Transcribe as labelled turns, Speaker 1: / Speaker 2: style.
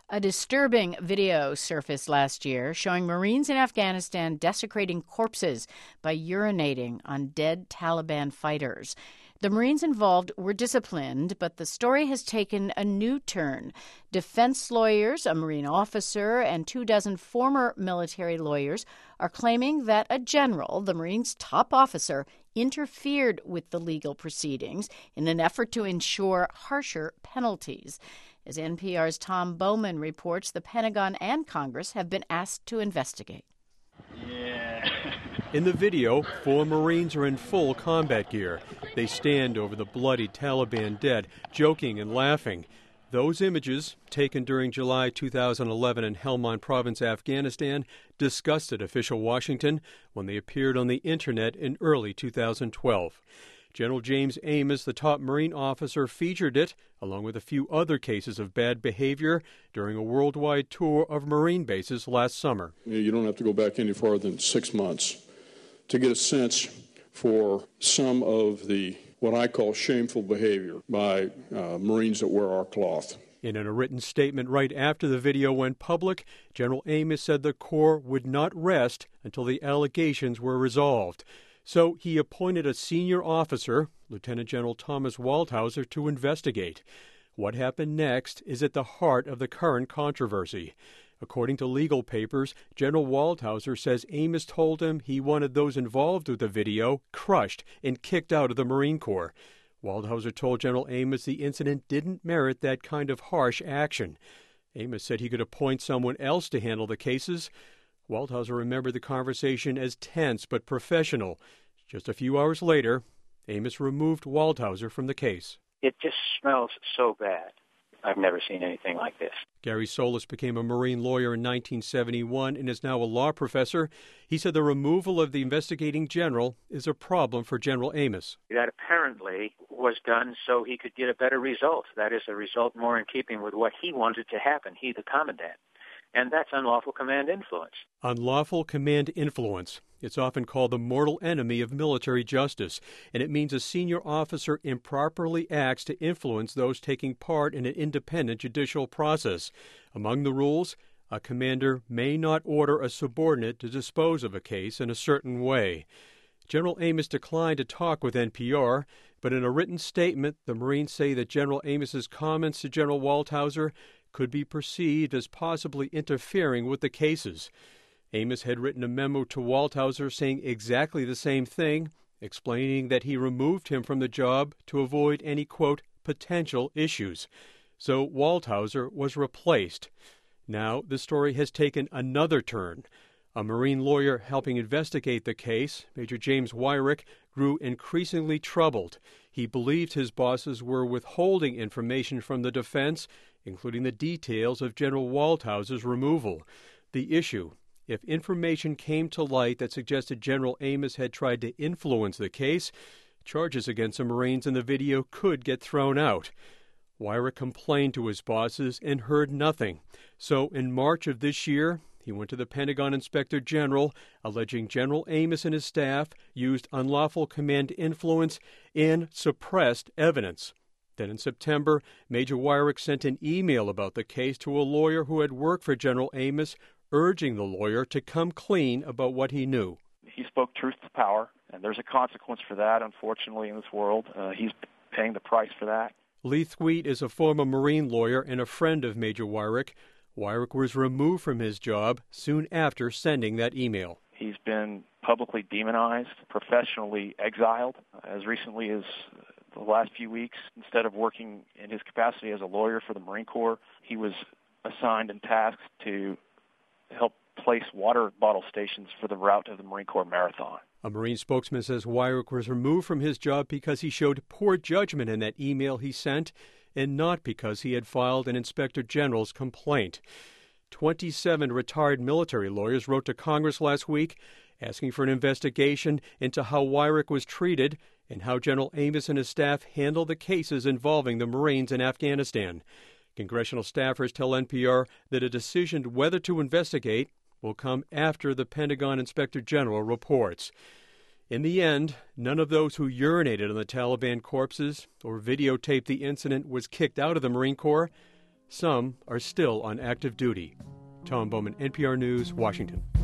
Speaker 1: A disturbing video surfaced last year showing Marines in Afghanistan desecrating corpses by urinating on dead Taliban fighters. The Marines involved were disciplined, but the story has taken a new turn. Defense lawyers, a Marine officer, and 24 former military lawyers are claiming that a general, the Marines' top officer, interfered with the legal proceedings in an effort to ensure harsher penalties. As NPR's Tom Bowman reports, the Pentagon and Congress have been asked to investigate.
Speaker 2: In the video, 4 Marines are in full combat gear. They stand over the bloody Taliban dead, joking and laughing. Those images, taken during July 2011 in Helmand Province, Afghanistan, disgusted official Washington when they appeared on the Internet in early 2012. General James Amos, the top Marine officer, featured it, along with a few other cases of bad behavior, during a worldwide tour of Marine bases last summer.
Speaker 3: You don't have to go back any farther than 6 months to get a sense for some of the, what I call, shameful behavior by Marines that wear our cloth.
Speaker 2: In a written statement right after the video went public, General Amos said the Corps would not rest until the allegations were resolved. So he appointed a senior officer, Lieutenant General Thomas Waldhauser, to investigate. What happened next is at the heart of the current controversy. According to legal papers, General Waldhauser says Amos told him he wanted those involved with the video crushed and kicked out of the Marine Corps. Waldhauser told General Amos the incident didn't merit that kind of harsh action. Amos said he could appoint someone else to handle the cases. Waldhauser remembered the conversation as tense but professional. Just a few hours later, Amos removed Waldhauser from the case.
Speaker 4: It just smells so bad. I've never seen anything like this.
Speaker 2: Gary Solis became a Marine lawyer in 1971 and is now a law professor. He said the removal of the investigating general is a problem for General Amos.
Speaker 4: That apparently was done so he could get a better result. That is, a result more in keeping with what he wanted to happen, he the commandant. And that's unlawful command influence.
Speaker 2: Unlawful command influence. It's often called the mortal enemy of military justice, and it means a senior officer improperly acts to influence those taking part in an independent judicial process. Among the rules, a commander may not order a subordinate to dispose of a case in a certain way. General Amos declined to talk with NPR, but in a written statement, the Marines say that General Amos's comments to General Waldhauser could be perceived as possibly interfering with the cases. Amos had written a memo to Waldhauser saying exactly the same thing, explaining that he removed him from the job to avoid any, quote, potential issues. So Waldhauser was replaced. Now the story has taken another turn. A Marine lawyer helping investigate the case, Major James Wyrick, grew increasingly troubled. He believed his bosses were withholding information from the defense, including the details of General Waldhauser's removal. The issue: if information came to light that suggested General Amos had tried to influence the case, charges against the Marines in the video could get thrown out. Wyrick complained to his bosses and heard nothing. So in March of this year, he went to the Pentagon Inspector General, alleging General Amos and his staff used unlawful command influence and suppressed evidence. Then in September, Major Wyrick sent an email about the case to a lawyer who had worked for General Amos, urging the lawyer to come clean about what he knew.
Speaker 5: He spoke truth to power, and there's a consequence for that, unfortunately, in this world. He's paying the price for that.
Speaker 2: Lee Thweet is a former Marine lawyer and a friend of Major Wyrick. Wyrick was removed from his job soon after sending that email.
Speaker 5: He's been publicly demonized, professionally exiled, as recently as the last few weeks. Instead of working in his capacity as a lawyer for the Marine Corps, he was assigned and tasked to help place water bottle stations for the route of the Marine Corps Marathon.
Speaker 2: A Marine spokesman says Wyrick was removed from his job because he showed poor judgment in that email he sent, and not because he had filed an Inspector General's complaint. 27 retired military lawyers wrote to Congress last week asking for an investigation into how Wyrick was treated and how General Amos and his staff handled the cases involving the Marines in Afghanistan. Congressional staffers tell NPR that a decision whether to investigate will come after the Pentagon Inspector General reports. In the end, none of those who urinated on the Taliban corpses or videotaped the incident was kicked out of the Marine Corps. Some are still on active duty. Tom Bowman, NPR News, Washington.